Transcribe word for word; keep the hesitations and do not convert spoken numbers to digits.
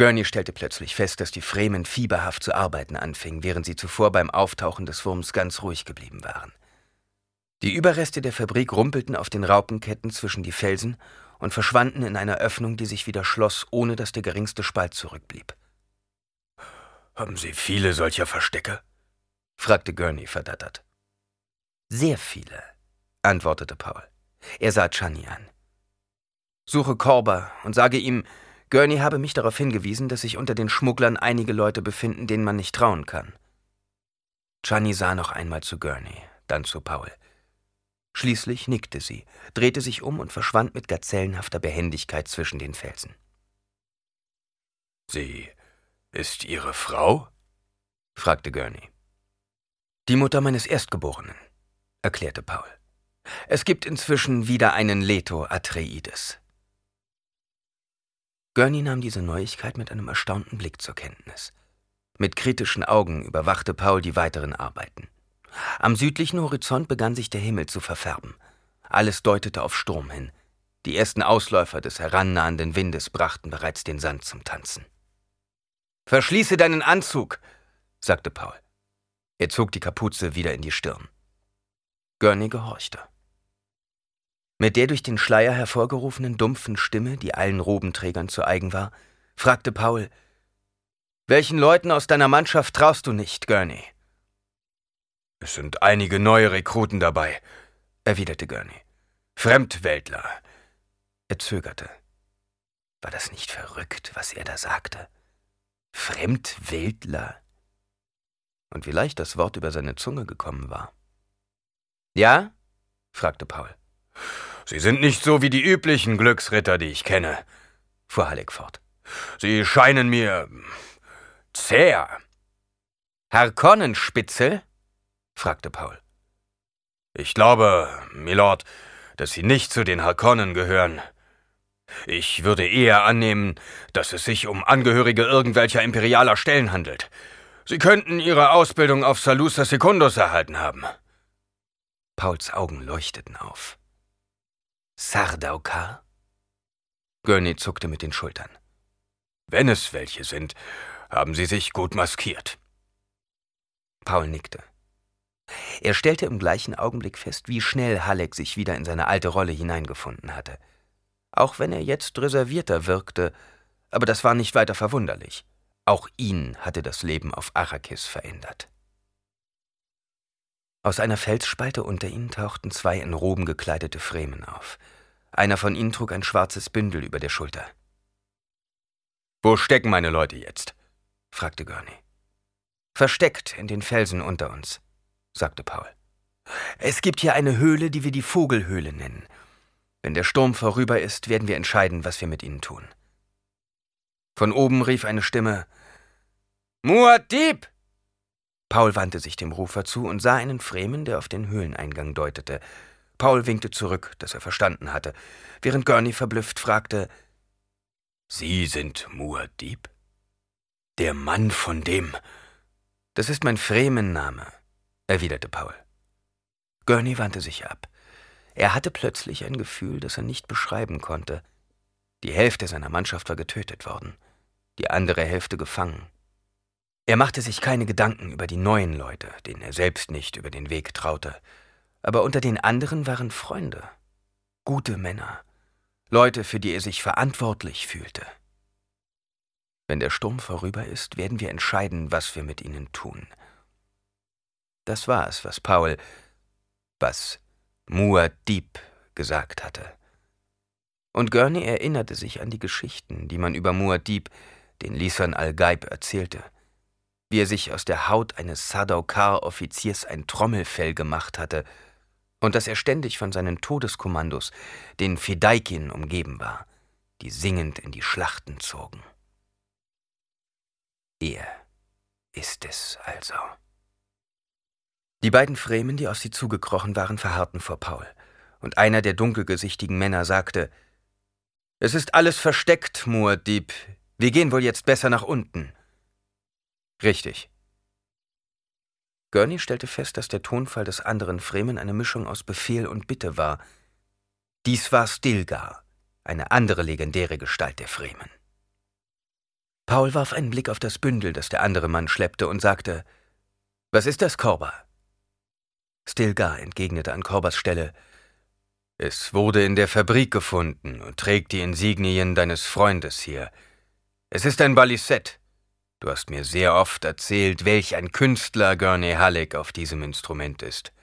Gurney stellte plötzlich fest, dass die Fremen fieberhaft zu arbeiten anfingen, während sie zuvor beim Auftauchen des Wurms ganz ruhig geblieben waren. Die Überreste der Fabrik rumpelten auf den Raupenketten zwischen die Felsen und verschwanden in einer Öffnung, die sich wieder schloss, ohne dass der geringste Spalt zurückblieb. »Haben Sie viele solcher Verstecke?« fragte Gurney verdattert. »Sehr viele«, antwortete Paul. Er sah Chani an. »Suche Korber und sage ihm, Gurney habe mich darauf hingewiesen, dass sich unter den Schmugglern einige Leute befinden, denen man nicht trauen kann.« Chani sah noch einmal zu Gurney, dann zu Paul. Schließlich nickte sie, drehte sich um und verschwand mit gazellenhafter Behendigkeit zwischen den Felsen. »Sie ist Ihre Frau?« fragte Gurney. »Die Mutter meines Erstgeborenen«, erklärte Paul. »Es gibt inzwischen wieder einen Leto Atreides.« Gurney nahm diese Neuigkeit mit einem erstaunten Blick zur Kenntnis. Mit kritischen Augen überwachte Paul die weiteren Arbeiten. Am südlichen Horizont begann sich der Himmel zu verfärben. Alles deutete auf Sturm hin. Die ersten Ausläufer des herannahenden Windes brachten bereits den Sand zum Tanzen. »Verschließe deinen Anzug«, sagte Paul. Er zog die Kapuze wieder in die Stirn. Gurney gehorchte. Mit der durch den Schleier hervorgerufenen dumpfen Stimme, die allen Robenträgern zu eigen war, fragte Paul: »Welchen Leuten aus deiner Mannschaft traust du nicht, Gurney?« »Es sind einige neue Rekruten dabei«, erwiderte Gurney. »Fremdweltler.« Er zögerte. War das nicht verrückt, was er da sagte? Fremdweltler? Und wie leicht das Wort über seine Zunge gekommen war. »Ja?« fragte Paul. »Sie sind nicht so wie die üblichen Glücksritter, die ich kenne«, fuhr Halleck fort. »Sie scheinen mir zäh.« »Harkonnenspitzel?« fragte Paul. »Ich glaube, Milord, dass Sie nicht zu den Harkonnen gehören. Ich würde eher annehmen, dass es sich um Angehörige irgendwelcher imperialer Stellen handelt. Sie könnten Ihre Ausbildung auf Salusa Secundus erhalten haben.« Pauls Augen leuchteten auf. »Sardaukar?« Gurney zuckte mit den Schultern. »Wenn es welche sind, haben sie sich gut maskiert.« Paul nickte. Er stellte im gleichen Augenblick fest, wie schnell Halleck sich wieder in seine alte Rolle hineingefunden hatte. Auch wenn er jetzt reservierter wirkte, aber das war nicht weiter verwunderlich. Auch ihn hatte das Leben auf Arrakis verändert. Aus einer Felsspalte unter ihnen tauchten zwei in Roben gekleidete Fremen auf. Einer von ihnen trug ein schwarzes Bündel über der Schulter. »Wo stecken meine Leute jetzt?« fragte Gurney. »Versteckt in den Felsen unter uns«, sagte Paul. »Es gibt hier eine Höhle, die wir die Vogelhöhle nennen. Wenn der Sturm vorüber ist, werden wir entscheiden, was wir mit ihnen tun.« Von oben rief eine Stimme: »Muad'Dib!« Paul wandte sich dem Rufer zu und sah einen Fremen, der auf den Höhleneingang deutete. Paul winkte zurück, dass er verstanden hatte, während Gurney verblüfft fragte: »Sie sind Muad'Dib? Der Mann von dem...« »Das ist mein Fremenname«, erwiderte Paul. Gurney wandte sich ab. Er hatte plötzlich ein Gefühl, das er nicht beschreiben konnte. Die Hälfte seiner Mannschaft war getötet worden, die andere Hälfte gefangen. Er machte sich keine Gedanken über die neuen Leute, denen er selbst nicht über den Weg traute. Aber unter den anderen waren Freunde, gute Männer, Leute, für die er sich verantwortlich fühlte. Wenn der Sturm vorüber ist, werden wir entscheiden, was wir mit ihnen tun. Das war es, was Paul, was Muad'Dib gesagt hatte. Und Gurney erinnerte sich an die Geschichten, die man über Muad'Dib, den Lisan al-Gaib, erzählte. Wie er sich aus der Haut eines Sardaukar-Offiziers ein Trommelfell gemacht hatte und dass er ständig von seinen Todeskommandos, den Fedaykin, umgeben war, die singend in die Schlachten zogen. Er ist es also. Die beiden Fremen, die auf sie zugekrochen waren, verharrten vor Paul, und einer der dunkelgesichtigen Männer sagte: »Es ist alles versteckt, Muad'Dib. Wir gehen wohl jetzt besser nach unten.« »Richtig.« Gurney stellte fest, dass der Tonfall des anderen Fremen eine Mischung aus Befehl und Bitte war. Dies war Stilgar, eine andere legendäre Gestalt der Fremen. Paul warf einen Blick auf das Bündel, das der andere Mann schleppte, und sagte: »Was ist das, Korba?« Stilgar entgegnete an Korbas Stelle: »Es wurde in der Fabrik gefunden und trägt die Insignien deines Freundes hier. Es ist ein Balisett. Du hast mir sehr oft erzählt, welch ein Künstler Gurney Halleck auf diesem Instrument ist.